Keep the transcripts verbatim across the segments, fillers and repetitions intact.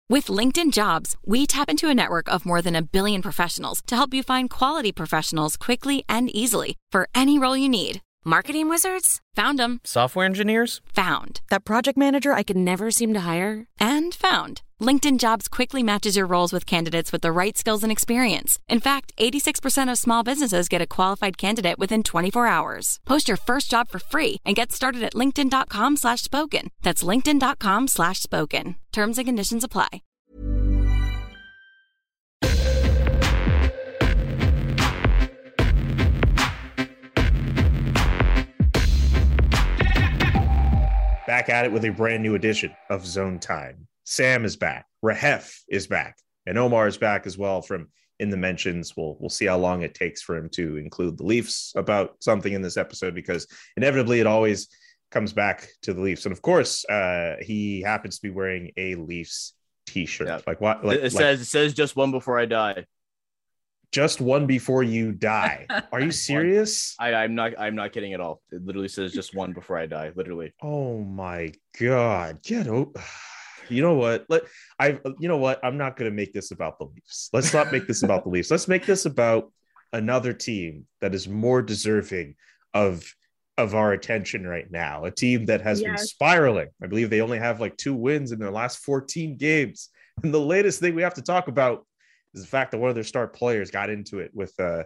With LinkedIn Jobs, we tap into a network of more than a billion professionals to help you find quality professionals quickly and easily for any role you need. Marketing wizards? Found them. Software engineers? Found. That project manager I could never seem to hire? And found. LinkedIn Jobs quickly matches your roles with candidates with the right skills and experience. In fact, eighty-six percent of small businesses get a qualified candidate within twenty-four hours. Post your first job for free and get started at linkedin.com slash spoken. That's linkedin.com slash spoken. Terms and conditions apply. Back at it with a brand new edition of Zone Time. Sam is back. Rahef is back. And Omar is back as well from In the Mentions. We'll, we'll see how long it takes for him to include the Leafs about something in this episode, because inevitably it always comes back to the Leafs. And of course, uh, he happens to be wearing a Leafs t-shirt. Yep. Like what? Like, it like, says it says just one before I die. Just one before you die. Are you serious? I, I'm not. I'm not kidding at all. It literally says just one before I die. Literally. Oh my God! Get over. You know what? Let I. You know what? I'm not going to make this about the Leafs. Let's not make this about the Leafs. Let's make this about another team that is more deserving of of our attention right now. A team that has yes. been spiraling. I believe they only have like two wins in their last fourteen games. And the latest thing we have to talk about is the fact that one of their star players got into it with uh,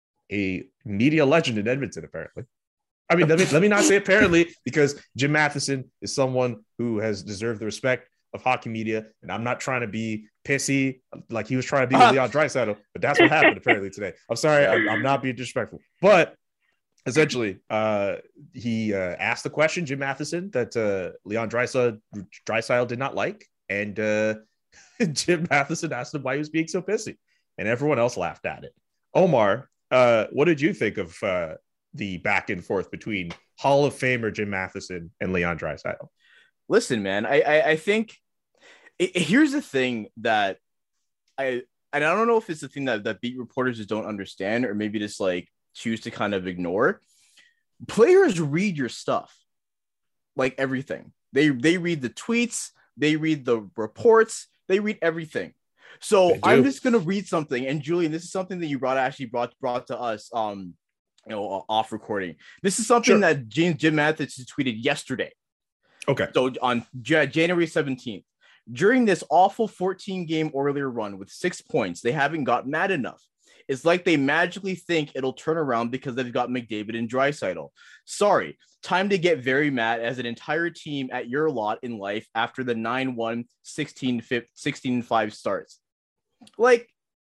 a media legend in Edmonton, apparently. I mean, let me, let me not say apparently, because Jim Matheson is someone who has deserved the respect of hockey media, and I'm not trying to be pissy like he was trying to be with Leon Draisaitl, but that's what happened apparently today. I'm sorry, I'm, I'm not being disrespectful, but essentially, uh, he uh, asked the question, Jim Matheson, that uh, Leon Draisaitl, Draisaitl did not like, and uh, Jim Matheson asked him why he was being so pissy, and everyone else laughed at it. Omar, uh, what did you think of uh, the back and forth between Hall of Famer Jim Matheson and Leon Draisaitl? Listen, man, I I, I think it, here's the thing that I and I don't know if it's the thing that, that beat reporters just don't understand, or maybe just like choose to kind of ignore. Players read your stuff, like everything. They they read the tweets, they read the reports. They read everything. So I'm just going to read something. And Julian, this is something that you brought actually brought brought to us, um, you know, off recording. This is something sure. that James Jim Matheson tweeted yesterday. Okay. So on J- January seventeenth, during this awful fourteen game Oilers run with six points, they haven't got mad enough. It's like they magically think it'll turn around because they've got McDavid and Draisaitl. Sorry, time to get very mad as an entire team at your lot in life after the nine one, sixteen five starts. Like,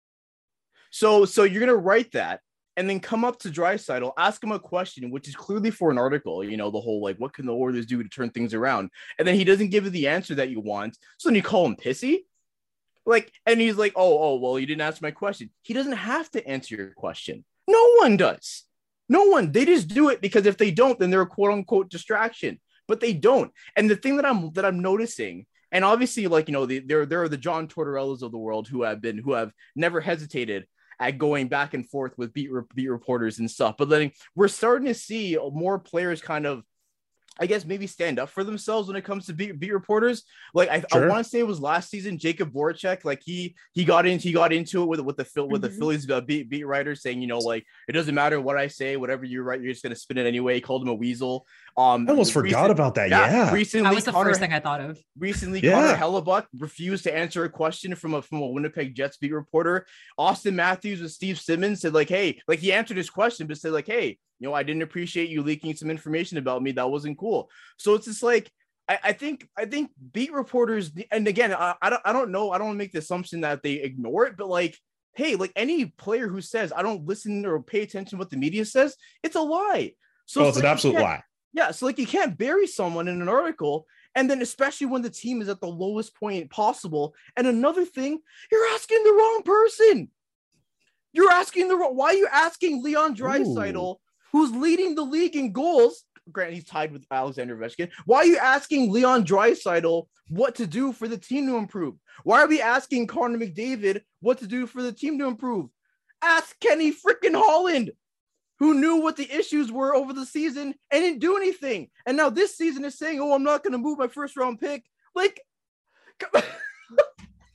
so so you're going to write that and then come up to Draisaitl, ask him a question, which is clearly for an article, you know, the whole, like, what can the Oilers do to turn things around? And then he doesn't give you the answer that you want. So then you call him pissy? Like, and he's like, oh, oh, well, you didn't answer my question. He doesn't have to answer your question. No one does. No one. They just do it because if they don't, then they're a quote unquote distraction. But they don't. And the thing that I'm that I'm noticing, and obviously, like, you know, the, there there are the John Tortorellas of the world who have been who have never hesitated at going back and forth with beat beat reporters and stuff. But then we're starting to see more players kind of, I guess, maybe stand up for themselves when it comes to beat, beat reporters. Like I, sure. I want to say it was last season, Jacob Voracek, like he he got into he got into it with with the with mm-hmm. the Phillies uh, beat beat writer saying, you know, like it doesn't matter what I say, whatever you write, you're just gonna spin it anyway. He called him a weasel. Um, I almost recent, forgot about that. Yeah, yeah. Recently, that was the Connor, first thing I thought of. Recently, yeah. Connor Hellebuck refused to answer a question from a from a Winnipeg Jets beat reporter. Austin Matthews with Steve Simmons said, like, hey, like he answered his question, but said, like, hey, you know, I didn't appreciate you leaking some information about me. That wasn't cool. So it's just like, I, I think, I think beat reporters, and again, I, I don't, I don't know. I don't make the assumption that they ignore it, but like, hey, like any player who says, I don't listen or pay attention to what the media says, it's a lie. So well, it's, it's like an absolute lie. Yeah. So like, you can't bury someone in an article. And then especially when the team is at the lowest point possible. And another thing, you're asking the wrong person. You're asking the wrong, why are you asking Leon Draisaitl, who's leading the league in goals? Granted, he's tied with Alexander Ovechkin. Why are you asking Leon Draisaitl what to do for the team to improve? Why are we asking Connor McDavid what to do for the team to improve? Ask Kenny freaking Holland, who knew what the issues were over the season and didn't do anything. And now this season is saying, oh, I'm not going to move my first round pick. Like,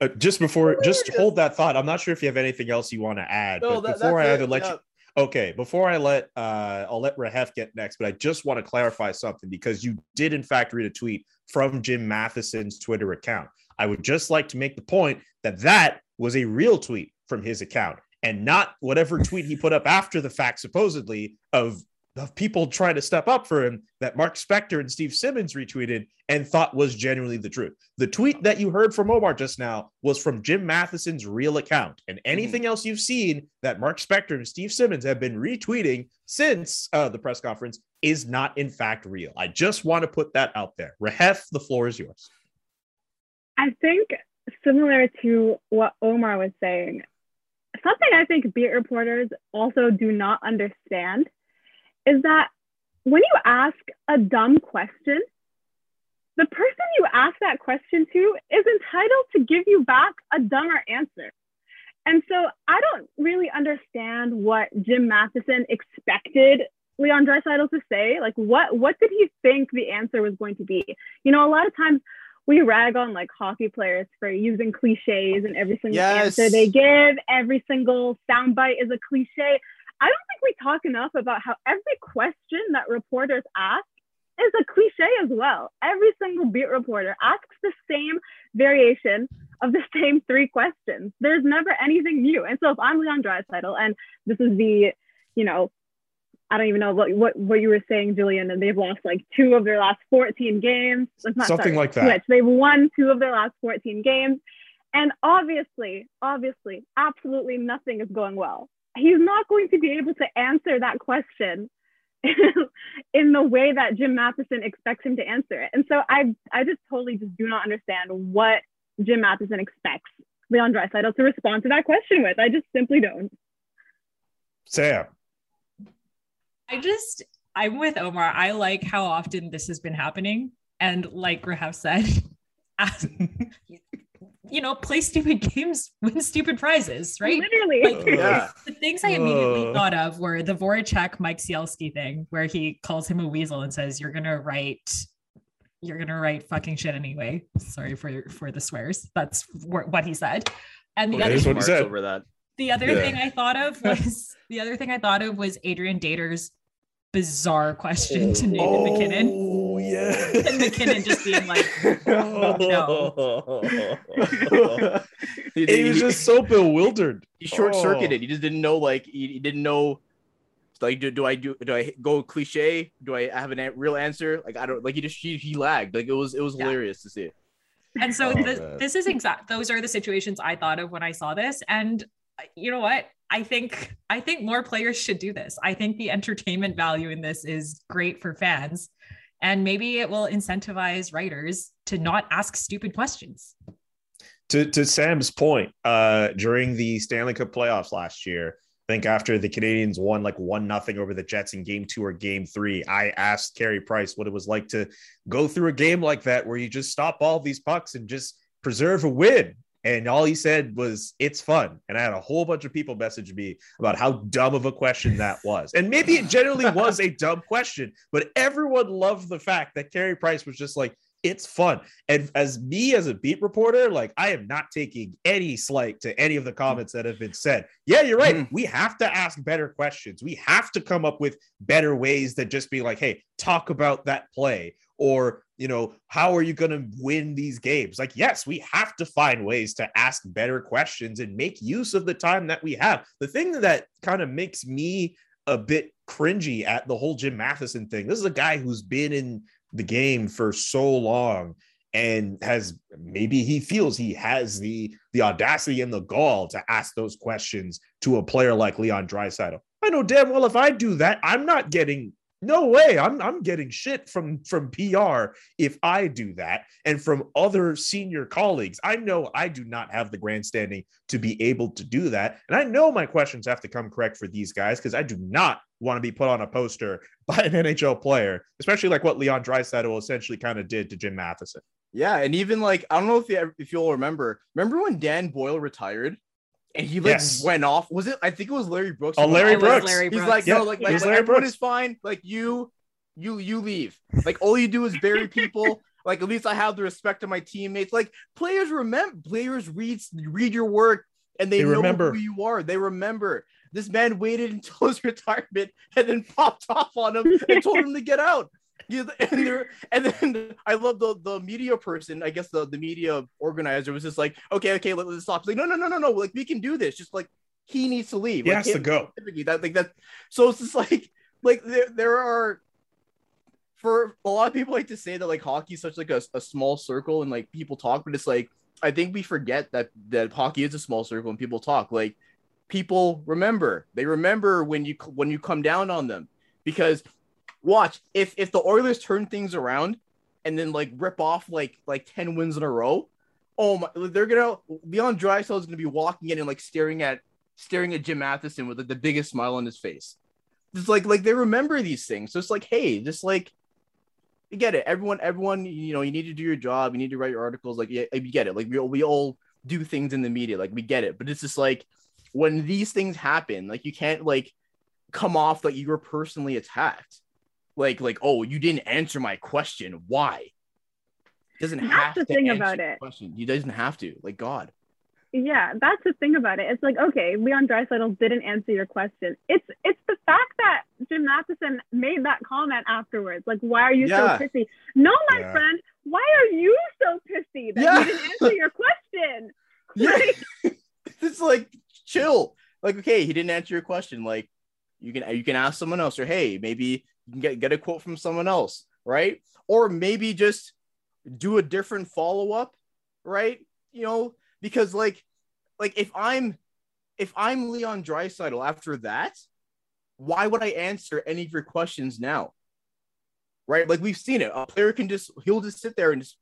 Uh, just before, just hold that thought. I'm not sure if you have anything else you want to add, No, but that, before I it. either let yeah. you, okay, before I let, uh, I'll let Rahef get next, but I just want to clarify something because you did in fact read a tweet from Jim Matheson's Twitter account. I would just like to make the point that that was a real tweet from his account and not whatever tweet he put up after the fact, supposedly of of people trying to step up for him that Mark Spector and Steve Simmons retweeted and thought was genuinely the truth. The tweet that you heard from Omar just now was from Jim Matheson's real account. And anything mm-hmm. else you've seen that Mark Spector and Steve Simmons have been retweeting since uh, the press conference is not in fact real. I just want to put that out there. Rahef, the floor is yours. I think similar to what Omar was saying, something I think beat reporters also do not understand is that when you ask a dumb question, the person you ask that question to is entitled to give you back a dumber answer. And so I don't really understand what Jim Matheson expected Leon Draisaitl to say. Like, what, what did he think the answer was going to be? You know, a lot of times we rag on like hockey players for using cliches and every single yes. answer they give. Every single soundbite is a cliche. I don't think we talk enough about how every question that reporters ask is a cliche as well. Every single beat reporter asks the same variation of the same three questions. There's never anything new. And so if I'm Leon Draisaitl and this is the, you know, I don't even know what, what, what you were saying, Julian, and they've lost like two of their last fourteen games. Not, Something sorry, like that. Switch. They've won two of their last fourteen games. And obviously, obviously, absolutely nothing is going well. He's not going to be able to answer that question in the way that Jim Matheson expects him to answer it. And so I, I just totally just do not understand what Jim Matheson expects Leon Draisaitl to respond to that question with. I just simply don't. Sam. I just, I'm with Omar. I like how often this has been happening. And like Rahaf said, you know, play stupid games, win stupid prizes, right? Literally. Like, yeah. The things I immediately Uh. thought of were the Voracek Mike Sielski thing, where he calls him a weasel and says, you're going to write, you're going to write fucking shit anyway. Sorry for, for the swears. That's wh- what he said. And the That other, is what he said. Over that. the other Yeah. thing I thought of was, the other thing I thought of was Adrian Dater's bizarre question to Nathan oh, McKinnon. Oh, yeah. And McKinnon just being like, oh, he, he, he- was just so bewildered. he short circuited. Oh. He just didn't know. Like he, he didn't know. Like do, do I do do I go cliche? Do I have a an- real answer? Like I don't like he just he, he lagged. Like it was it was Yeah. hilarious to see. And so Oh, this, man. this is exact. Those are the situations I thought of when I saw this. And you know what? I think I think more players should do this. I think the entertainment value in this is great for fans, and maybe it will incentivize writers to not ask stupid questions. To to Sam's point, uh, during the Stanley Cup playoffs last year, I think after the Canadiens won like one nothing over the Jets in game two or game three, I asked Carey Price what it was like to go through a game like that where you just stop all these pucks and just preserve a win. And all he said was, it's fun. And I had a whole bunch of people message me about how dumb of a question that was. And maybe it generally was a dumb question, but everyone loved the fact that Carey Price was just like, it's fun. And as me, as a beat reporter, like I am not taking any slight to any of the comments that have been said. Yeah, you're right. We have to ask better questions. We have to come up with better ways than just be like, hey, talk about that play. Or, you know, how are you going to win these games? Like, yes, we have to find ways to ask better questions and make use of the time that we have. The thing that kind of makes me a bit cringy at the whole Jim Matheson thing, this is a guy who's been in the game for so long and has, maybe he feels he has the, the audacity and the gall to ask those questions to a player like Leon Draisaitl. I know damn well if I do that, I'm not getting No way. I'm I'm getting shit from from P R if I do that, and from other senior colleagues. I know I do not have the grandstanding to be able to do that, and I know my questions have to come correct for these guys because I do not want to be put on a poster by an N H L player, especially like what Leon Draisaitl essentially kind of did to Jim Matheson. Yeah, and even like I don't know if you if you'll remember. Remember when Dan Boyle retired? And he like Yes. went off. Was it? I think it was Larry Brooks. Oh, Larry It was Brooks. Larry He's Brooks. like, Yeah, no, like, it like, was like Larry everyone Brooks. is fine. Like you, you, you leave. Like all you do is bury people. Like, at least I have the respect of my teammates. Like, players remember, players read read your work, and they, they know remember. who you are. They remember. This man waited until his retirement and then popped off on him and told him to get out. Yeah, and, and then I love the, the media person. I guess the, the media organizer was just like, okay, okay, let, let's stop. It's like, no, no, no, no, no. Like, we can do this. Just like, he needs to leave. He like, has to go. That, like that. So it's just like, like there, there are, for a lot of people like to say that like hockey is such like a, a small circle and like people talk, but it's like, I think we forget that, that hockey is a small circle and people talk. Like, people remember, they remember when you, when you come down on them, because watch, if, if the Oilers turn things around and then like rip off like, like ten wins in a row, oh my, they're gonna, Leon Draisaitl is gonna be walking in and like staring at, staring at Jim Matheson with like, the biggest smile on his face. It's like, like they remember these things. So it's like, hey, just like, you get it. Everyone, everyone, you know, you need to do your job. You need to write your articles. Like, yeah, you get it. Like, we, we all do things in the media. Like, we get it. But it's just like, when these things happen, like, you can't like come off like you were personally attacked. Like, like, oh, you didn't answer my question. Why? He doesn't That's have the to thing answer about the it. question. He doesn't have to. Like, God. Yeah, that's the thing about it. It's like, okay, Leon Draisaitl didn't answer your question. It's it's the fact that Jim Matheson made that comment afterwards. Like, why are you Yeah. so pissy? No, my Yeah. friend, why are you so pissy that Yeah. you didn't answer your question? Yeah. Like, It's like, chill. Like, okay, he didn't answer your question. Like, you can you can ask someone else, or hey, maybe you can get, get a quote from someone else, right? Or maybe just do a different follow-up, right? You know, because like, like if I'm if I'm Leon Draisaitl after that, why would I answer any of your questions now? Right? Like, we've seen it. A player can just he'll just sit there and just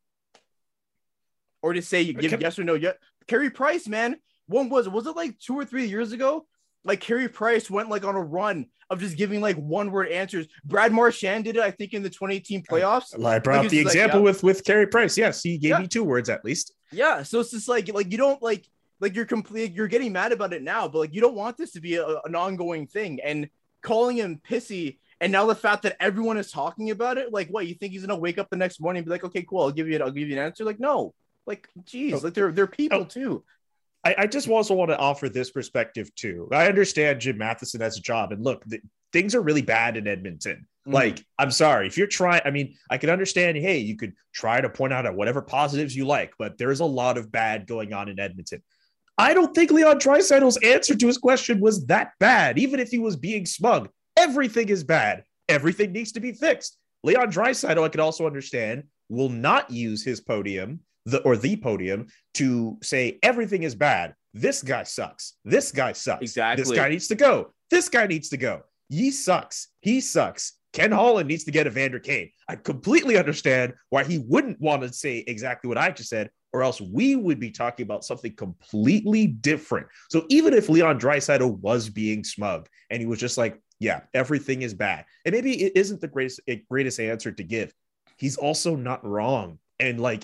or just say give Can- yes or no. Yeah, Carey Price, man. When was it? Was it like two or three years ago? Like, Carey Price went like on a run of just giving like one word answers. Brad Marchand did it, I think, in the twenty eighteen playoffs. I brought Like, up the it's like, example yeah. with with Carey Price. Yes, he gave Yeah. me two words at least. Yeah, so it's just like like you don't like like you're complete you're getting mad about it now, but like you don't want this to be a, an ongoing thing. And calling him pissy, and now the fact that everyone is talking about it, like, what, you think he's gonna wake up the next morning and be like, okay, cool, I'll give you it, I'll give you an answer? Like, no, like, geez, Oh. like they're they're people Oh. too. I, I just also want to offer this perspective too. I understand Jim Matheson has a job, and look, the, things are really bad in Edmonton. Mhm. Like, I'm sorry if you're trying. I mean, I can understand. Hey, you could try to point out whatever positives you like, but there's a lot of bad going on in Edmonton. I don't think Leon Draisaitl's answer to his question was that bad, even if he was being smug. Everything is bad. Everything needs to be fixed. Leon Draisaitl, I could also understand, will not use his podium, the or the podium, to say everything is bad. This guy sucks. This guy sucks. Exactly. This guy needs to go. This guy needs to go. He sucks. He sucks. Ken Holland needs to get Evander Kane. I completely understand why he wouldn't want to say exactly what I just said, or else we would be talking about something completely different. So even if Leon Draisaitl was being smug and he was just like, yeah, everything is bad, and maybe it isn't the greatest, greatest answer to give, he's also not wrong. And like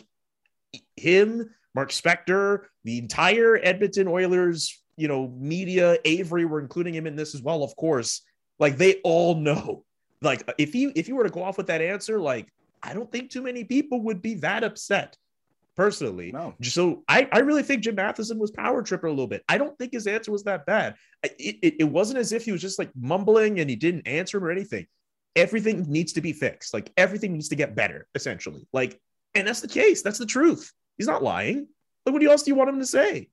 him, Mark Spector, the entire Edmonton Oilers, you know, media, Avery, we're including him in this as well, of course. Like, they all know. Like, if you if you were to go off with that answer, like, I don't think too many people would be that upset, personally. No. So I, I really think Jim Matheson was power tripping a little bit. I don't think his answer was that bad. It, it, it wasn't as if he was just like mumbling and he didn't answer him or anything. Everything needs to be fixed. Like, everything needs to get better, essentially. Like, and that's the case. That's the truth. He's not lying. Like, what else do you want him to say?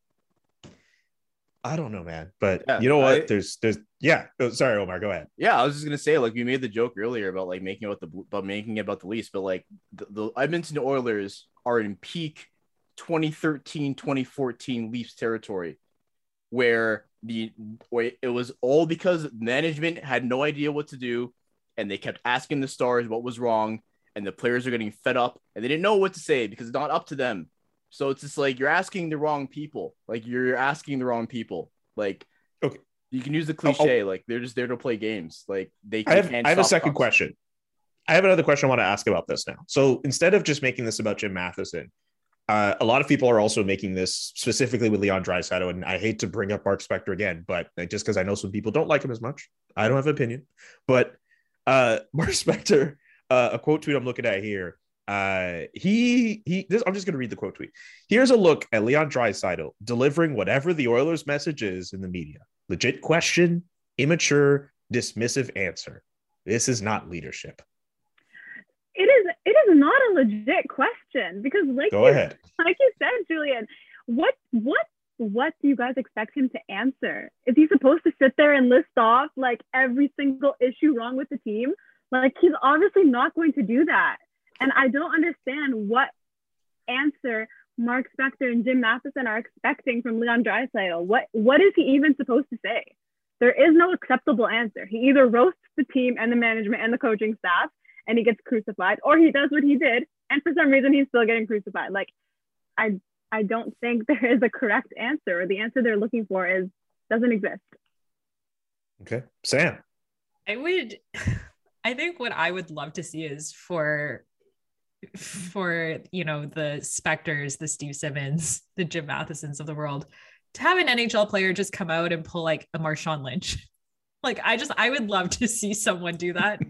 I don't know, man. But Yeah, you know what? I- there's, there's, yeah. Oh, sorry, Omar. Go ahead. Yeah, I was just gonna say, like, we made the joke earlier about like making it about the about making it about the Leafs, but like the, the Edmonton Oilers are in peak twenty thirteen twenty fourteen Leafs territory, where the where it was all because management had no idea what to do, and they kept asking the stars what was wrong, and the players are getting fed up, and they didn't know what to say because it's not up to them. So it's just like you're asking the wrong people. Like, you're asking the wrong people. Like, Okay. you can use the cliche, like they're just there to play games. Like, they, I have, can't I have a stop second us. question. I have another question I want to ask about this now. So instead of just making this about Jim Matheson, uh, a lot of people are also making this specifically with Leon Draisaitl. And I hate to bring up Mark Spector again, but just because I know some people don't like him as much, I don't have an opinion. But uh, Mark Spector, uh, a quote tweet I'm looking at here, Uh, he he. This, I'm just going to read the quote tweet. Here's a look at Leon Draisaitl delivering whatever the Oilers' message is in the media. Legit question, immature, dismissive answer. This is not leadership. It is. It is not a legit question because, like, Go you, ahead. like you said, Julian, what what what do you guys expect him to answer? Is he supposed to sit there and list off like every single issue wrong with the team? Like, he's obviously not going to do that. And I don't understand what answer Mark Spector and Jim Matheson are expecting from Leon Draisaitl. What what is he even supposed to say? There is no acceptable answer. He either roasts the team and the management and the coaching staff and he gets crucified, or he does what he did, and for some reason he's still getting crucified. Like, I I don't think there is a correct answer, or the answer they're looking for is doesn't exist. Okay, Sam. I would, I think what I would love to see is for, for you know the Spectors, the Steve Simmons, the Jim Mathesons of the world, to have an N H L player just come out and pull like a Marshawn Lynch. Like, I just I would love to see someone do that.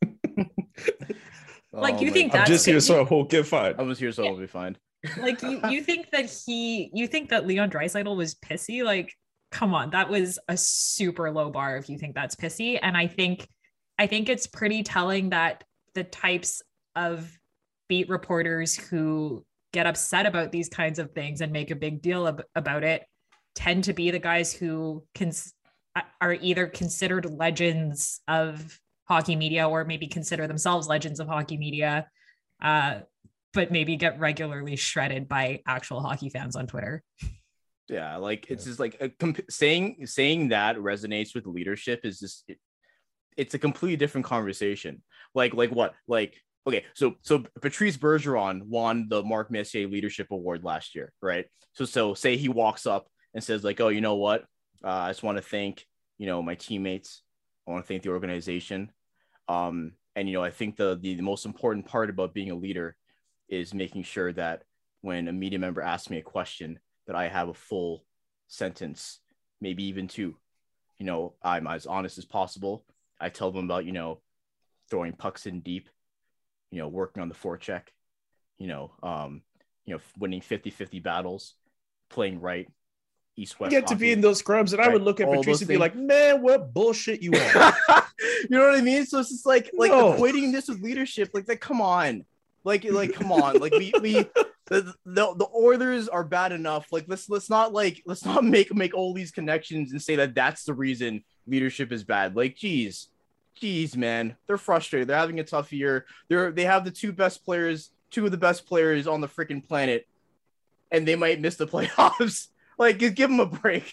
Like, Oh you my think I'm that's just here good? so we'll get fine. I was here, so it'll be fine. Like, you you think that he you think that Leon Draisaitl was pissy? Like, come on, that was a super low bar if you think that's pissy. And I think I think it's pretty telling that the types of beat reporters who get upset about these kinds of things and make a big deal ab- about it tend to be the guys who can are either considered legends of hockey media or maybe consider themselves legends of hockey media, uh, but maybe get regularly shredded by actual hockey fans on Twitter. Yeah, like it's just like a comp- saying saying that resonates with leadership is just it, it's a completely different conversation. Like like what? Like okay, so so Patrice Bergeron won the Mark Messier Leadership Award last year, right? So so say he walks up and says like, oh, you know what? Uh, I just want to thank you know my teammates. I want to thank the organization. Um, and you know I think the, the the most important part about being a leader is making sure that when a media member asks me a question, that I have a full sentence, maybe even two. You know, I'm as honest as possible. I tell them about, you know, throwing pucks in deep, you know, working on the forecheck, you know, um, you know, winning fifty-fifty battles, playing right, east-west. Get to be in those scrubs, and right? I would look at All Patrice those and be things. like, man, what bullshit you on? You know what I mean? So it's just like, like No. equating this with leadership, like, like, come on. Like, like, come on. Like, we, we, the, the, the Oilers are bad enough. Like, let's, let's not, like, let's not make, make all these connections and say that that's the reason leadership is bad. Like, geez, geez, man. They're frustrated. They're having a tough year. They're, they have the two best players, two of the best players on the freaking planet, and they might miss the playoffs. Like, give them a break.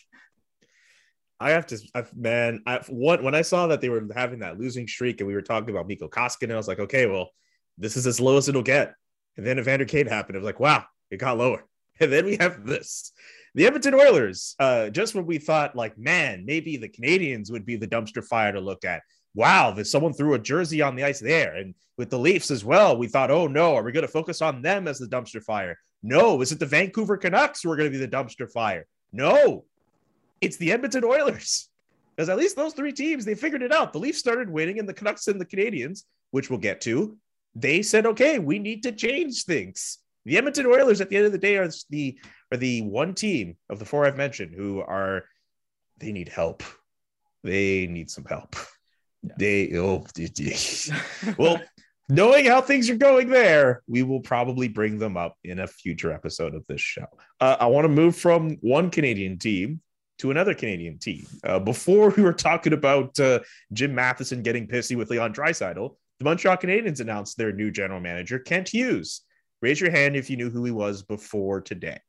I have to, I, man. I what when I saw that they were having that losing streak, and we were talking about Mikko Koskinen, I was like, okay, well, this is as low as it'll get. And then Evander Kane happened. I was like, wow, it got lower. And then we have this, the Edmonton Oilers. Uh, just when we thought, like, man, maybe the Canadians would be the dumpster fire to look at. Wow, there's someone threw a jersey on the ice there, and with the Leafs as well, we thought, oh no, are we going to focus on them as the dumpster fire? No, is it the Vancouver Canucks who are going to be the dumpster fire? No. It's the Edmonton Oilers, because at least those three teams, they figured it out. The Leafs started winning, and the Canucks and the Canadians, which we'll get to, they said, okay, we need to change things. The Edmonton Oilers, at the end of the day, are the are the one team of the four I've mentioned who are, they need help. They need some help. Yeah. They, oh, well, knowing how things are going there, we will probably bring them up in a future episode of this show. Uh, I want to move from one Canadian team to another Canadian team. Uh, before we were talking about uh, Jim Matheson getting pissy with Leon Draisaitl, the Montreal Canadiens announced their new general manager, Kent Hughes. Raise your hand if you knew who he was before today.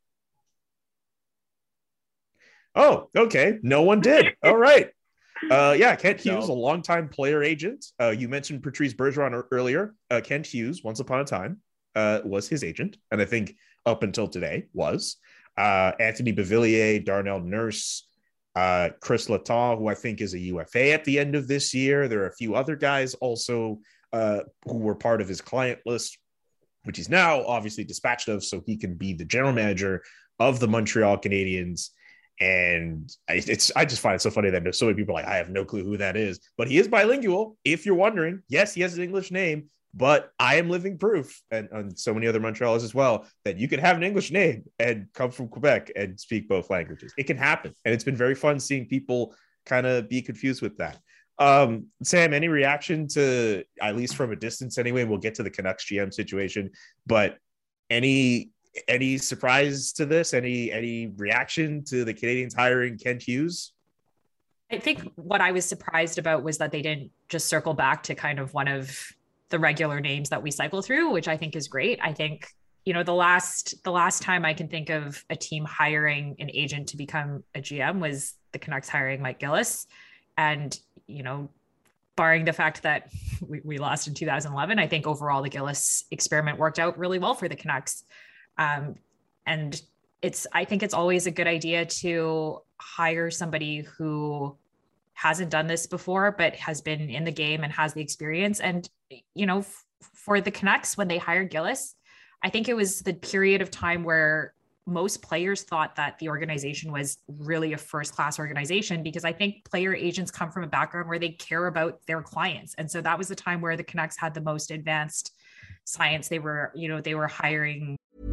Oh, okay. No one did. All right. Uh, yeah, Kent Hughes, No. a longtime player agent. Uh, you mentioned Patrice Bergeron earlier. Uh, Kent Hughes, once upon a time, uh, was his agent. And I think up until today was. Uh, Anthony Beauvillier, Darnell Nurse, uh, Chris Letang, who I think is a U F A at the end of this year. There are a few other guys also uh, who were part of his client list, which he's now obviously dispatched of, so he can be the general manager of the Montreal Canadiens. And I, it's I just find it so funny that so many people are like, I have no clue who that is. But he is bilingual. If you're wondering, yes, he has an English name, But I am living proof, and, and so many other Montrealers as well, that you can have an English name and come from Quebec and speak both languages. It can happen. And it's been very fun seeing people kind of be confused with that. Um, Sam, any reaction to, at least from a distance anyway, we'll get to the Canucks G M situation, but any any surprise to this? Any any reaction to the Canadiens hiring Kent Hughes? I think what I was surprised about was that they didn't just circle back to kind of one of the regular names that we cycle through, which I think is great. I think, you know, the last the last time I can think of a team hiring an agent to become a G M was the Canucks hiring Mike Gillis. And, you know, barring the fact that we, we lost in two thousand eleven, I think overall the Gillis experiment worked out really well for the Canucks. Um, and it's, I think it's always a good idea to hire somebody who hasn't done this before, but has been in the game and has the experience. And, you know, f- for the Canucks, when they hired Gillis, I think it was the period of time where most players thought that the organization was really a first-class organization, because I think player agents come from a background where they care about their clients. And so that was the time where the Canucks had the most advanced science. They were, you know, they were hiring.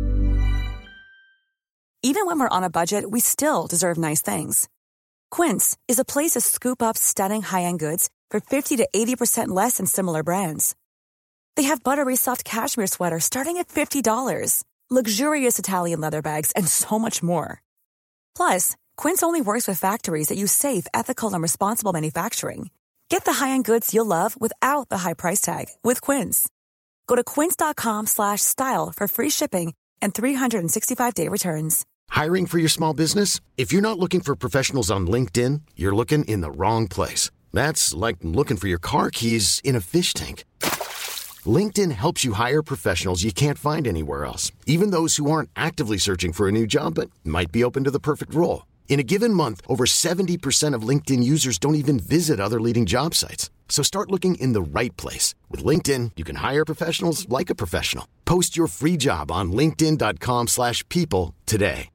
Even when we're on a budget, we still deserve nice things. Quince is a place to scoop up stunning high-end goods for fifty to eighty percent less than similar brands. They have buttery soft cashmere sweaters starting at fifty dollars, luxurious Italian leather bags, and so much more. Plus, Quince only works with factories that use safe, ethical, and responsible manufacturing. Get the high-end goods you'll love without the high price tag with Quince. Go to quince.com slash style for free shipping and three sixty-five day returns. Hiring for your small business? If you're not looking for professionals on LinkedIn, you're looking in the wrong place. That's like looking for your car keys in a fish tank. LinkedIn helps you hire professionals you can't find anywhere else, even those who aren't actively searching for a new job but might be open to the perfect role. In a given month, over seventy percent of LinkedIn users don't even visit other leading job sites. So start looking in the right place. With LinkedIn, you can hire professionals like a professional. Post your free job on linkedin.com slash people today.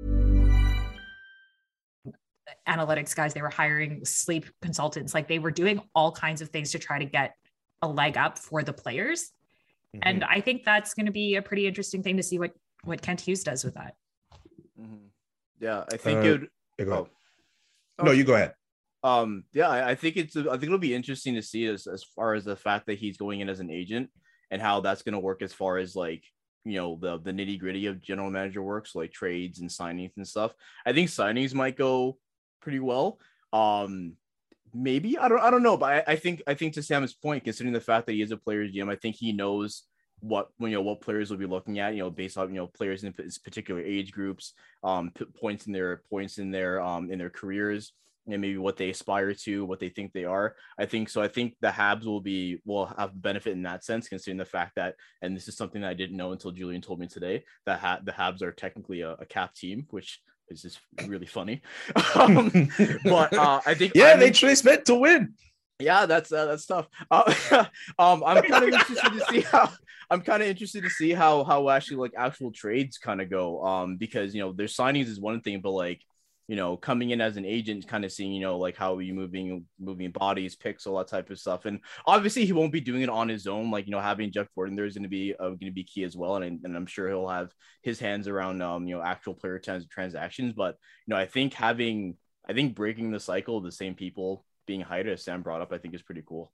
Analytics guys, they were hiring sleep consultants. Like, they were doing all kinds of things to try to get a leg up for the players. Mm-hmm. And I think that's going to be a pretty interesting thing to see what, what Kent Hughes does with that. Mm-hmm. Yeah, I think uh, it would. Yeah, go ahead. Oh. No, you go ahead. Um, yeah, I, I think it's, I think it'll be interesting to see as, as far as the fact that he's going in as an agent and how that's going to work as far as, like, you know, the, the nitty gritty of general manager works, like trades and signings and stuff. I think signings might go pretty well. Um, maybe, I don't, I don't know, but I, I think, I think to Sam's point, considering the fact that he is a player's G M, I think he knows what, you know, what players will be looking at, you know, based on, you know, players in particular age groups, um, p- points in their points in their, um, in their careers, and maybe what they aspire to, what they think they are. I think so. I think the Habs will be, will have benefit in that sense, considering the fact that, and this is something that I didn't know until Julian told me today, that ha- the Habs are technically a, a cap team, which is just really funny. um, but uh, I think, yeah, I'm they in- trace meant to win. Yeah, that's uh, that's tough. Uh, um, I'm kind of interested to see how I'm kind of interested to see how how actually like actual trades kind of go. Um, because you know their signings is one thing, but like you know coming in as an agent, kind of seeing you know like how are you moving moving bodies, picks, all that type of stuff. And obviously he won't be doing it on his own. Like you know having Jeff Gordon there is going to be uh, going to be key as well. And and I'm sure he'll have his hands around um you know actual player trans- transactions. But you know I think having I think breaking the cycle of the same people being hired, as Sam brought up, I think is pretty cool.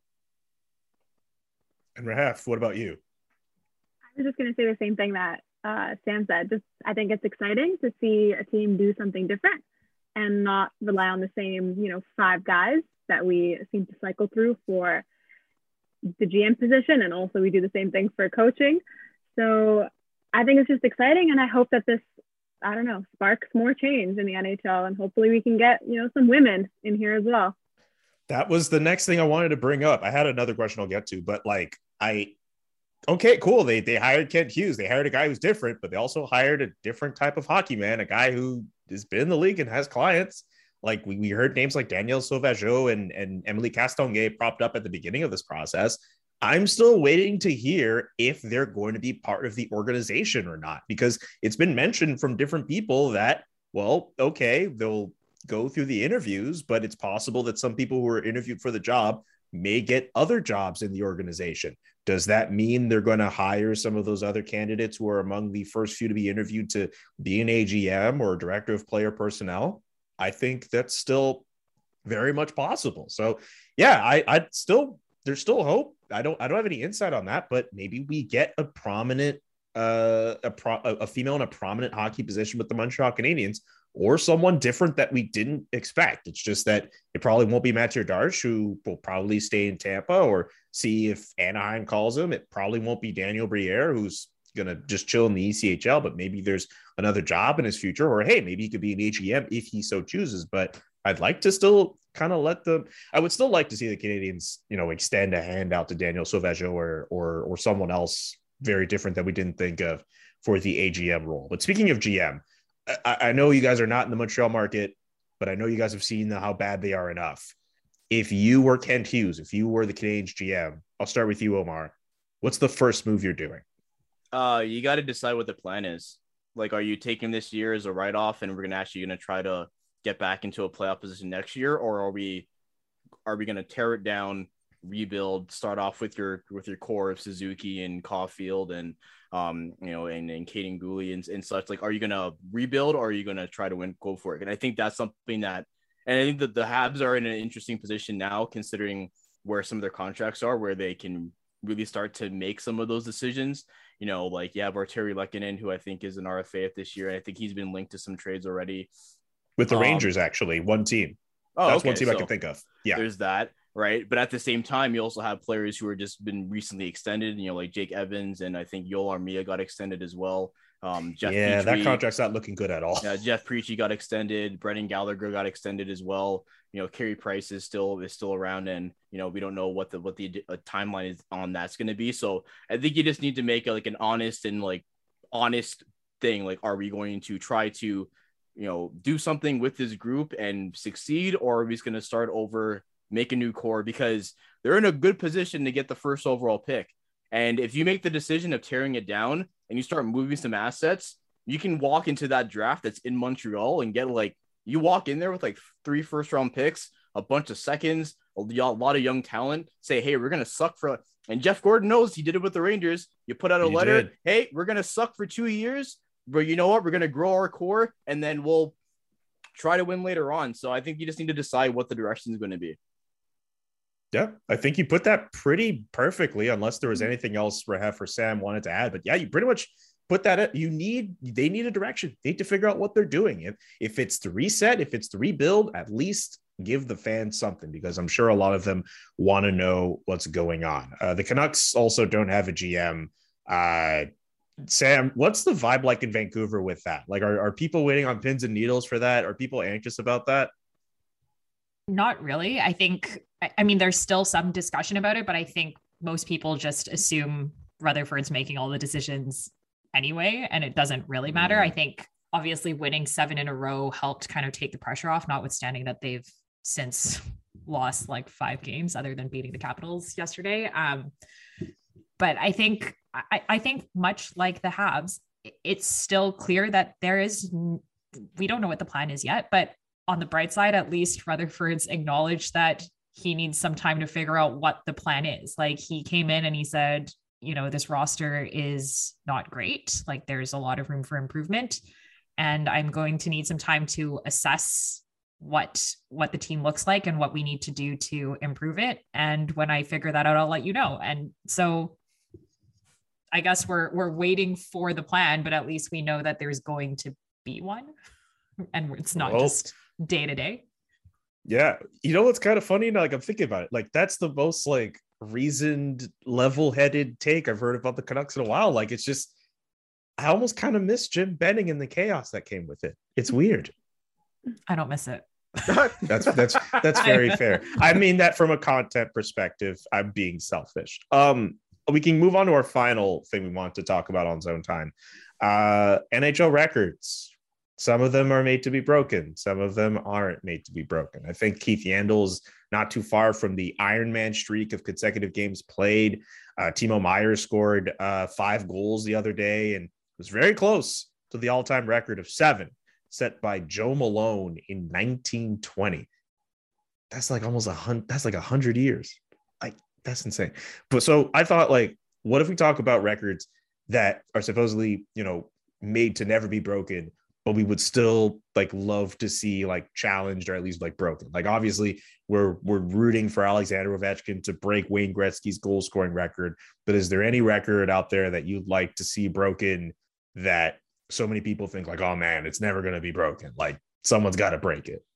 And Rahaf, what about you? I was just going to say the same thing that uh, Sam said. Just I think it's exciting to see a team do something different and not rely on the same, you know, five guys that we seem to cycle through for the G M position. And also we do the same thing for coaching. So I think it's just exciting. And I hope that this, I don't know, sparks more change in the N H L. And hopefully we can get, you know, some women in here as well. That was the next thing I wanted to bring up. I had another question I'll get to, but like I, okay, cool. They they hired Kent Hughes. They hired a guy who's different, but they also hired a different type of hockey man, a guy who has been in the league and has clients. Like we, we heard names like Danielle Sauvageau and, and Emily Castonguay propped up at the beginning of this process. I'm still waiting to hear if they're going to be part of the organization or not, because it's been mentioned from different people that, well, okay, they'll go through the interviews, but it's possible that some people who were interviewed for the job may get other jobs in the organization. Does that mean they're going to hire some of those other candidates who are among the first few to be interviewed to be an A G M or director of player personnel? I think that's still very much possible. So yeah, I I still, there's still hope. I don't, I don't have any insight on that, but maybe we get a prominent, uh, a pro, a female in a prominent hockey position with the Montreal Canadiens, or someone different that we didn't expect. It's just that it probably won't be Mathieu Darche, who will probably stay in Tampa or see if Anaheim calls him. It probably won't be Daniel Briere, who's going to just chill in the E C H L, but maybe there's another job in his future, or hey, maybe he could be an A G M if he so chooses. But I'd like to still kind of let them, I would still like to see the Canadiens, you know, extend a hand out to Daniel Sauvageau or, or, or someone else very different that we didn't think of for the A G M role. But speaking of G M, I, I know you guys are not in the Montreal market, but I know you guys have seen how bad they are enough. If you were Kent Hughes, if you were the Canadiens G M, I'll start with you, Omar. What's the first move you're doing? Uh, you got to decide what the plan is. Like, are you taking this year as a write-off and we're going to actually going to try to get back into a playoff position next year? Or are we, are we going to tear it down, rebuild, start off with your, with your core of Suzuki and Caulfield and, um, you know, and, and Caden Gooley and, and such? Like, are you going to rebuild or are you going to try to win, go for it? And I think that's something that, and I think that the Habs are in an interesting position now, considering where some of their contracts are, where they can really start to make some of those decisions. You know, like you have Arturi Lehkonen, who I think is an R F A at this year. I think he's been linked to some trades already. With the um, Rangers, actually, one team. Oh, That's okay. one team so I can think of. Yeah. There's that, right? But at the same time, you also have players who are just been recently extended, you know, like Jake Evans, and I think Yoel Armia got extended as well. Um, Jeff yeah, Petrie, that contract's not looking good at all. Yeah, Jeff Preachy got extended. Brendan Gallagher got extended as well. You know, Carey Price is still is still around, and you know we don't know what the what the uh, timeline is on that's going to be. So I think you just need to make a, like an honest and like honest thing. Like, are we going to try to, you know, do something with this group and succeed, or are we just going to start over, make a new core, because they're in a good position to get the first overall pick. And if you make the decision of tearing it down and you start moving some assets, you can walk into that draft that's in Montreal and get like, you walk in there with like three first round picks, a bunch of seconds, a lot of young talent, say, hey, we're going to suck for, and Jeff Gordon knows he did it with the Rangers. You put out a He letter, did. hey, we're going to suck for two years, but you know what? We're going to grow our core and then we'll try to win later on. So I think you just need to decide what the direction is going to be. Yeah, I think you put that pretty perfectly, unless there was anything else Rahaf or Sam wanted to add. But yeah, you pretty much put that at, you need, they need a direction. They need to figure out what they're doing. If, if it's the reset, if it's the rebuild, at least give the fans something, because I'm sure a lot of them want to know what's going on. Uh, the Canucks also don't have a G M. Uh, Sam, what's the vibe like in Vancouver with that? Like, are, are people waiting on pins and needles for that? Are people anxious about that? Not really. I think, I mean, there's still some discussion about it, but I think most people just assume Rutherford's making all the decisions anyway, and it doesn't really matter. I think obviously winning seven in a row helped kind of take the pressure off, notwithstanding that they've since lost like five games other than beating the Capitals yesterday. Um, but I think, I, I think much like the Habs, it's still clear that there is, we don't know what the plan is yet, but on the bright side, at least Rutherford's acknowledged that he needs some time to figure out what the plan is. Like, he came in and he said, you know, this roster is not great. Like, there's a lot of room for improvement, and I'm going to need some time to assess what, what the team looks like and what we need to do to improve it. And when I figure that out, I'll let you know. And so I guess we're, we're waiting for the plan, but at least we know that there's going to be one, and it's not Well, just day to day. Yeah. You know what's kind of funny? Like, I'm thinking about it. Like, that's the most like reasoned, level-headed take I've heard about the Canucks in a while. Like, it's just, I almost kind of miss Jim Benning and the chaos that came with it. It's weird. I don't miss it. That's that's that's very fair. I mean that from a content perspective. I'm being selfish. Um, we can move on to our final thing we want to talk about on Zone Time. Uh, N H L records. Some of them are made to be broken. Some of them aren't made to be broken. I think Keith Yandel's not too far from the Iron Man streak of consecutive games played. Uh, Timo Meier scored uh, five goals the other day and was very close to the all-time record of seven set by Joe Malone in nineteen twenty. That's like almost a hundred. That's like a hundred years. Like that's insane. But so I thought, like, what if we talk about records that are supposedly, you know, made to never be broken, but we would still like love to see like challenged or at least like broken. Like obviously we're we're rooting for Alexander Ovechkin to break Wayne Gretzky's goal scoring record. But is there any record out there that you'd like to see broken that so many people think like, oh man, it's never going to be broken? Like someone's got to break it.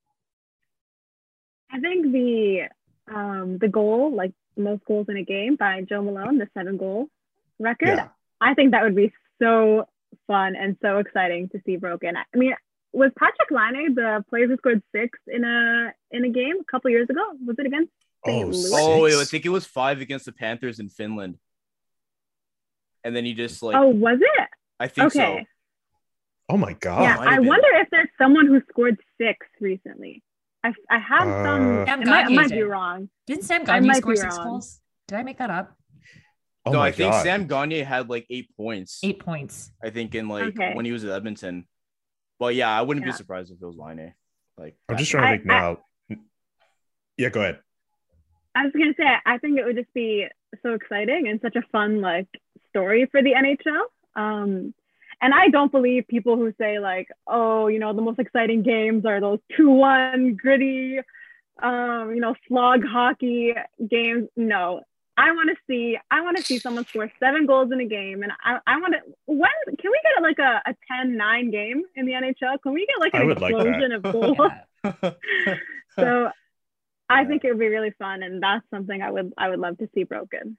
I think the um, the goal, like most goals in a game by Joe Malone, the seven goal record. Yeah. I think that would be so fun and so exciting to see broken. I mean, was Patrick Laine the player who scored six in a in a game a couple years ago? Was it against Saint Oh, Louis? oh wait, I think it was five against the Panthers in Finland. And then he just like Oh, was it? I think okay. so. Oh my god. Yeah, I wonder if there's someone who scored six recently. I I have Uh, some Sam it might, it might did. be wrong. Didn't Sam I Gagne might score be six wrong. goals? Did I make that up? Oh no, my I think God. Sam Gagne had like eight points. Eight points. I think in like Okay. when he was at Edmonton. But yeah, I wouldn't Yeah. be surprised if it was Laine. Like I'm just that- trying to I- think now. Yeah, go ahead. I was gonna say I think it would just be so exciting and such a fun like story for the N H L. Um, and I don't believe people who say like, oh, you know, the most exciting games are those two one gritty, um, you know, slog hockey games. No, I want to see I want to see someone score seven goals in a game, and I I want to. When can we get like a, a ten nine game in the N H L? Can we get like I an would like that. explosion of goals? Yeah. So I think it would be really fun, and that's something I would I would love to see broken.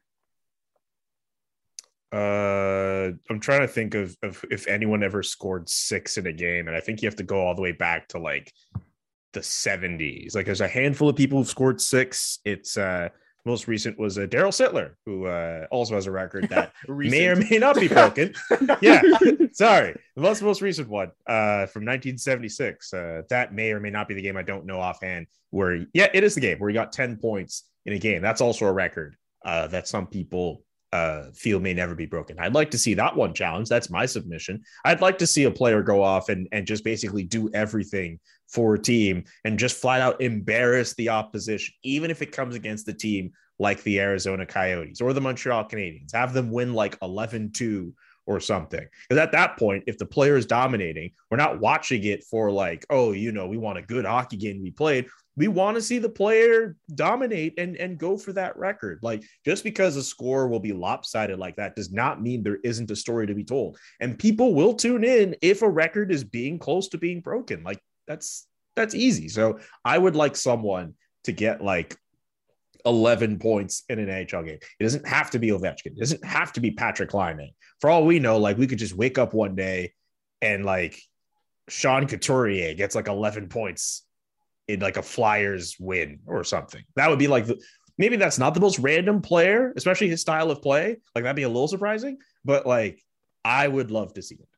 Uh, I'm trying to think of, of if anyone ever scored six in a game, and I think you have to go all the way back to like the seventies. Like, there's a handful of people who've scored six. It's uh, most recent was uh, Daryl Sittler, who uh, also has a record that may or may not be broken. Yeah, sorry, the most most recent one uh, from nineteen seventy-six. Uh, that may or may not be the game. I don't know offhand. Where yeah, it is the game where he got ten points in a game. That's also a record uh, that some people uh feel may never be broken. I'd like to see that one challenge. That's my submission. I'd like to see a player go off and and just basically do everything for a team and just flat out embarrass the opposition, even if it comes against the team like the Arizona Coyotes or the Montreal Canadiens. Have them win like eleven two or something. Because at that point, if the player is dominating, we're not watching it for like, oh, you know, we want a good hockey game to be played. We want to see the player dominate and, and go for that record. Like, just because a score will be lopsided like that does not mean there isn't a story to be told. And people will tune in if a record is being close to being broken. Like, that's that's easy. So I would like someone to get like eleven points in an N H L game. It doesn't have to be Ovechkin. It doesn't have to be Patrick Laine. For all we know, like, we could just wake up one day and like Sean Couturier gets like eleven points in like a Flyers win or something. That would be like the, maybe that's not the most random player, especially his style of play. Like, that'd be a little surprising, but like, I would love to see it.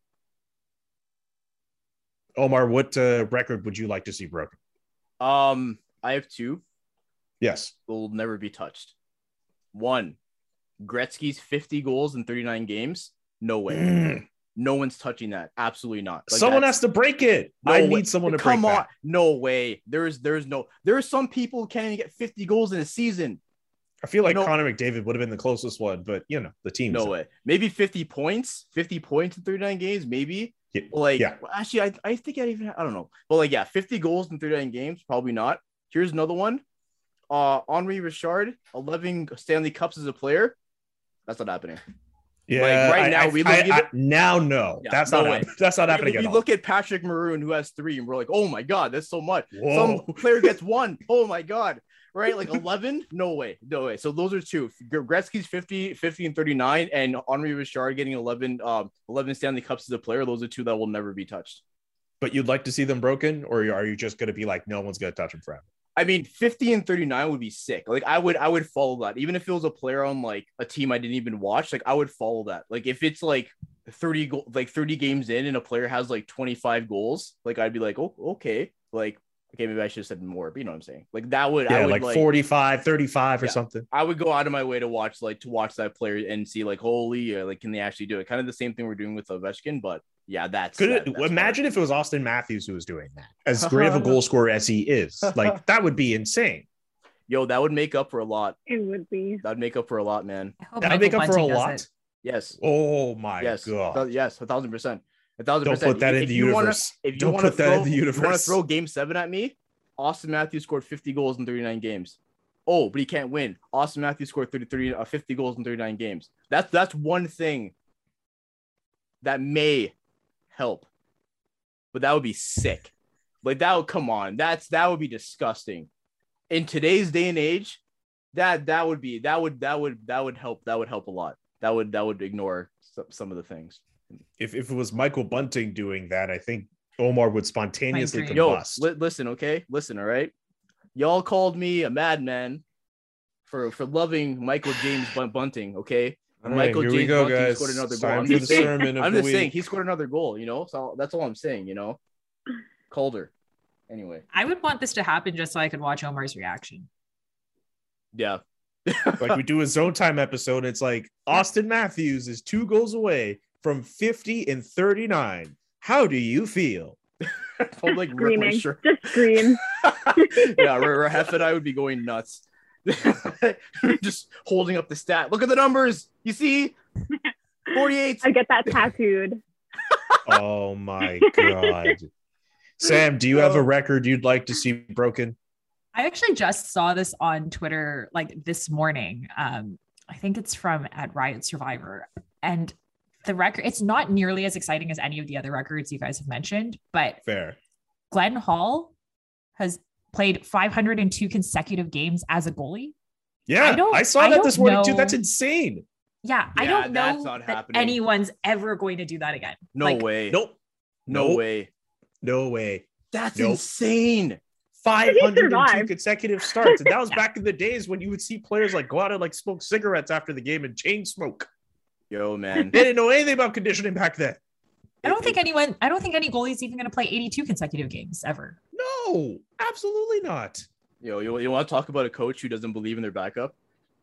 Omar, what uh, record would you like to see broken? Um, I have two. Yes. Will never be touched. One, Gretzky's fifty goals in thirty-nine games. No way. Mm. No one's touching that. Absolutely not. Like, someone that's- has to break it. No I way. need someone to Come break on. that. No way. There's there's no there are some people who can't even get fifty goals in a season. I feel like No. Connor McDavid would have been the closest one, but you know, the team. No way. Maybe fifty points. fifty points in thirty-nine games, maybe. Yeah. Like, Yeah. well, actually, I, I think I even I don't know. But like, yeah, fifty goals in thirty-nine games, probably not. Here's another one. Uh Henri Richard, eleven Stanley Cups as a player. That's not happening. Yeah, Like, right I- now, I- we look I- at- I- now no, Yeah, that's no not way. hap- that's not happening We, at we all. look at Patrick Maroon, who has three, and we're like, oh my god, that's so much. Whoa. Some player gets one. Oh my god. Right? Like eleven? No way. No way. So those are two. Gretzky's fifty, fifty and thirty-nine, and Henri Richard getting eleven, um, eleven Stanley Cups as a player. Those are two that will never be touched. But you'd like to see them broken, or are you just going to be like, no one's going to touch them forever? I mean, fifty and thirty-nine would be sick. Like, I would I would follow that. Even if it was a player on like a team I didn't even watch, like I would follow that. Like, if it's like thirty go- like thirty games in and a player has like twenty-five goals, like I'd be like, oh, okay. Like, okay, maybe I should have said more, but you know what I'm saying? Like, that would Yeah, I would like, like forty-five, thirty-five or Yeah. something. I would go out of my way to watch like to watch that player and see like, holy, or, like, can they actually do it? Kind of the same thing we're doing with Ovechkin, but yeah, that's Could that, it, that's imagine if it was Austin Matthews who was doing that, as great of a goal scorer as he is. Like, that would be insane. Yo, that would make up for a lot. It would be. That'd make up for a lot, man. I hope That would Michael make up for a Bunting does lot. it. Yes. Oh my Yes. god! Th- yes. A thousand percent. A thousand Don't percent. put that If in the you wanna- universe. If you Don't want to put that throw, in the if you want to universe. throw Game Seven at me, Austin Matthews scored fifty goals in thirty-nine games. Oh, but he can't win. Austin Matthews scored thirty, thirty, uh, fifty goals in thirty-nine games. That's that's one thing that may help, but that would be sick. Like that would come on. That's that would be disgusting. In today's day and age, that that would be that would that would that would help. That would help a lot. That would that would ignore some, some of the things. If if it was Michael Bunting doing that, I think Omar would spontaneously dream. Yo, combust. li- listen, okay, listen, all right. Y'all called me a madman for for loving Michael James Bun- Bunting, okay? All right, Michael here James we go, Bunting guys. scored another It's goal. time I'm for just the saying, sermon of I'm the just saying week. he scored another goal, you know. So that's all I'm saying, you know. Calder. Anyway, I would want this to happen just so I could watch Omar's reaction. yeah. Like we do a zone time episode. It's like Austin Matthews is two goals away from fifty and thirty-nine. How do you feel? I'm like rip my Screaming. shirt. Just scream. Yeah, Rahef and I would be going nuts. Just holding up the stat. Look at the numbers. You see? forty-eight. I get that tattooed. Oh my god. Sam, do you have a record you'd like to see broken? I actually just saw this on Twitter like this morning. Um, I think it's from at Riot Survivor. And the record, it's not nearly as exciting as any of the other records you guys have mentioned, but Fair. Glenn Hall has played five hundred two consecutive games as a goalie. Yeah, I don't- I saw I that this don't morning too. know- That's insane. Yeah, I Yeah, don't that's know not that happening. anyone's ever going to do that again. No Like, way. Nope. No Nope. way. No way. That's Nope. insane. five hundred two survived. consecutive starts. And that was back in the days when you would see players like go out and like smoke cigarettes after the game and chain smoke. Yo, man. They didn't know anything about conditioning back then. I don't think anyone, I don't think any goalie is even going to play eighty-two consecutive games ever. No, absolutely not. Yo, you, you want to talk about a coach who doesn't believe in their backup?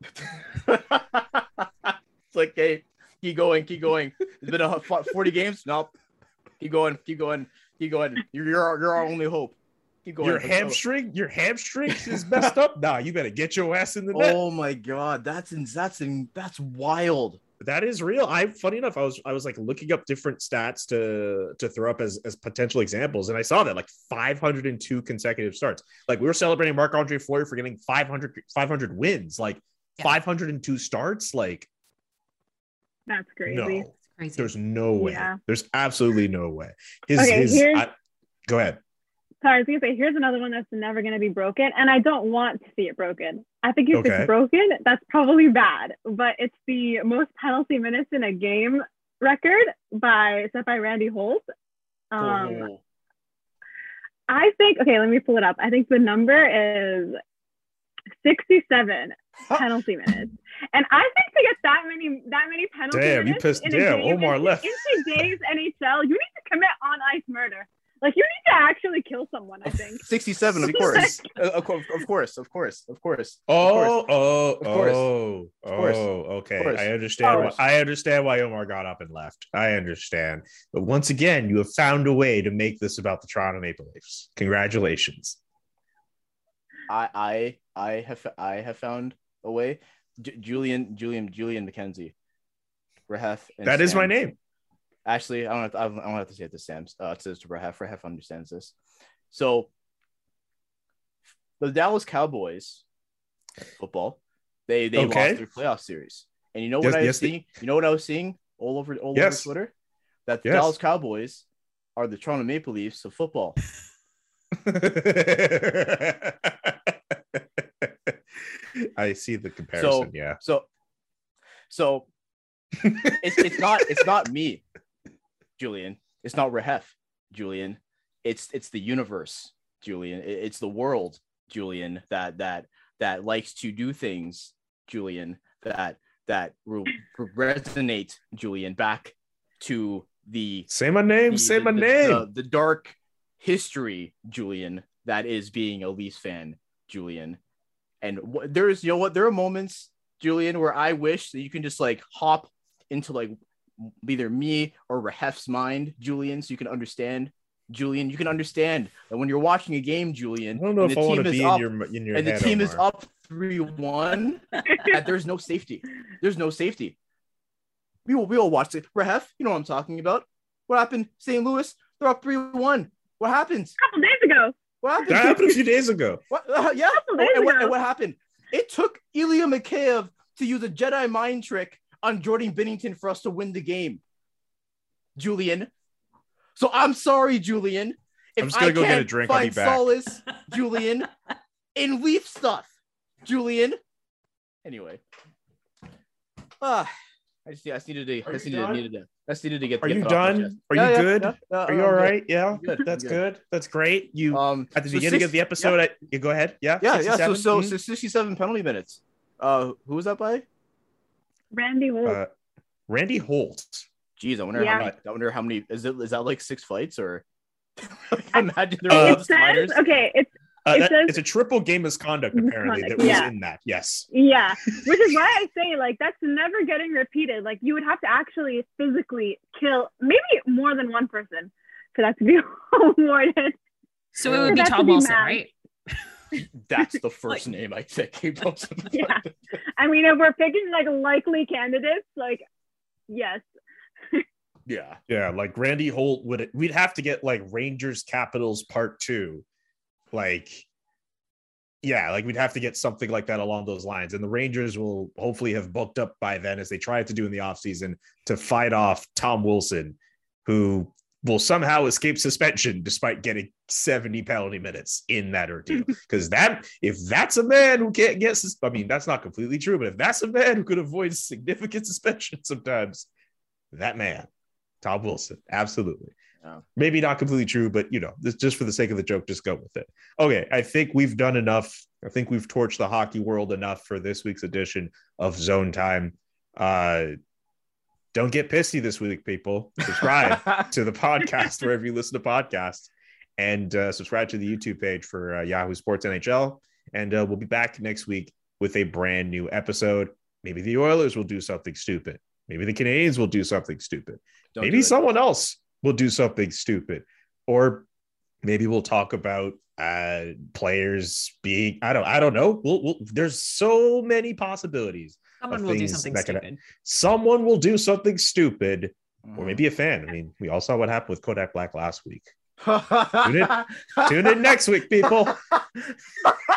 It's like, hey, keep going, keep going. It's been a forty games. Nope. Keep going, keep going, keep going. You're you're our, you're our only hope. Keep going. Your Let's go. hamstring, your hamstring is messed up. Nah, you better get your ass in the net. Oh my god, that's in, that's in, that's wild. That is real. I funny enough, I was I was like looking up different stats to to throw up as as potential examples, and I saw that like five hundred two consecutive starts. Like we were celebrating Marc-Andre Fleury for getting five hundred, five hundred wins, like Yeah. five hundred two starts. Like That's crazy. no, It's crazy. there's no way. Yeah. There's absolutely no way. His Okay, his. here's- I- go ahead. So I was gonna say, here's another one that's never gonna be broken, and I don't want to see it broken. I think if Okay. it's broken, that's probably bad. But it's the most penalty minutes in a game record by set by Randy Holt. Um, Oh. I think okay, let me pull it up. I think the number is sixty-seven penalty minutes, and I think to get that many that many penalty Damn, you minutes pissed- in a damn, game Omar in, left. in today's N H L, you need to commit on ice murder. Like you need to actually kill someone. I think. sixty-seven, of course. Uh, of course, of course, of course, of course. Oh, oh, Of course. oh, Of course. oh, okay. Of course. I understand. Of Why, I understand why Omar got up and left. I understand. But once again, you have found a way to make this about the Toronto Maple Leafs. Congratulations. I I I have I have found a way. J- Julian Julian Julian McKenzie, Rahef. and That is my Sam. name. Actually, I don't have to, I don't have to say it to Sam. Uh, it says to Rahef. Rahef understands this. So the Dallas Cowboys football, they they Okay. lost their playoff series, and you know Yes, what I was yes, they- seeing? You know what I was seeing all over all Yes. over Twitter? That the Yes. Dallas Cowboys are the Toronto Maple Leafs of football. I see the comparison. So yeah. so so it's it's not it's not me, Julian. It's not Rahef, Julian. It's it's the universe, Julian. It- It's the world, Julian. That that that likes to do things, Julian. That that re- resonate, Julian. Back to the Say my name. the, say the- my the- name. The, the dark history, Julian, that is being a Leafs fan, Julian. And wh- there's, you know what, there are moments, Julian, where I wish that you can just like hop into like either me or Rahef's mind, Julian, so you can understand Julian, you can understand that when you're watching a game, Julian, I don't know and if the I want team to is be up, in your in your and the head, team is Omar. up three one, that there's no safety. There's no safety. We will we will watch it. Rahef, you know what I'm talking about. What happened? Saint Louis, they're up three one. What happens? A couple days ago. What happened? That happened a few days ago. What? Uh, yeah. couple days And what, ago. and what happened? It took Ilya Mikheyev to use a Jedi mind trick on Jordan Binnington for us to win the game. Julian. So I'm sorry, Julian. If I'm just gonna I go get can't a drink, I'll be find back. solace, Julian, in Leaf stuff, Julian. Anyway, ah, I just, I just needed to, I Are just you needed, done? needed to, I just needed to get. Are get you that off my done? chest. Are Yeah, you yeah, good? yeah, yeah, Are I'm you all good. right? Yeah, I'm good, I'm that's good. good. That's great. You Um, at the so beginning six- of the episode, I, you go ahead. Yeah, Yeah, yeah. So, sixty-seven? so, Mhm. so sixty-seven penalty minutes. Uh, who was that by? Randy Holt. Uh, Randy Holt. Jeez, I wonder Yeah. how many. I wonder how many. Is it? Is that like six fights or? Imagine there Uh, were it all the sliders. says, okay, it's Uh, It that- says- it's a triple game misconduct apparently that was Yeah. in that. Yes. yeah, which is why I say like that's never getting repeated. Like you would have to actually physically kill maybe more than one person for that to be awarded. So it would be That Tom could be Wilson, mad. right? That's the first name I think. Yeah. I mean, if we're picking like likely candidates, like yes, Yeah. Yeah, like Randy Holt would. We'd have to get like Rangers Capitals Part Two, like. Yeah, like we'd have to get something like that along those lines. And the Rangers will hopefully have booked up by then, as they tried to do in the offseason, to fight off Tom Wilson, who will somehow escape suspension despite getting seventy penalty minutes in that ordeal. Because that, if that's a man who can't get, sus- I mean, that's not completely true, but if that's a man who could avoid significant suspension sometimes, that man, Tom Wilson, absolutely. Yeah. Maybe not completely true, but you know, this, just for the sake of the joke, just go with it. Okay, I think we've done enough. I think we've torched the hockey world enough for this week's edition of Zone Time. Uh, don't get pissy this week, people. Subscribe to the podcast wherever you listen to podcasts, and uh, subscribe to the YouTube page for uh, Yahoo Sports N H L. And uh, we'll be back next week with a brand new episode. Maybe the Oilers will do something stupid. Maybe the Canadiens will do something stupid. Don't Maybe do it. someone else will do something stupid, or maybe we'll talk about uh players being I don't I don't know. We'll, we'll there's so many possibilities. Someone of will do things something that could- stupid. Someone will do something stupid, Mm. or maybe a fan. I mean, we all saw what happened with Kodak Black last week. Tune in- Tune in next week, people.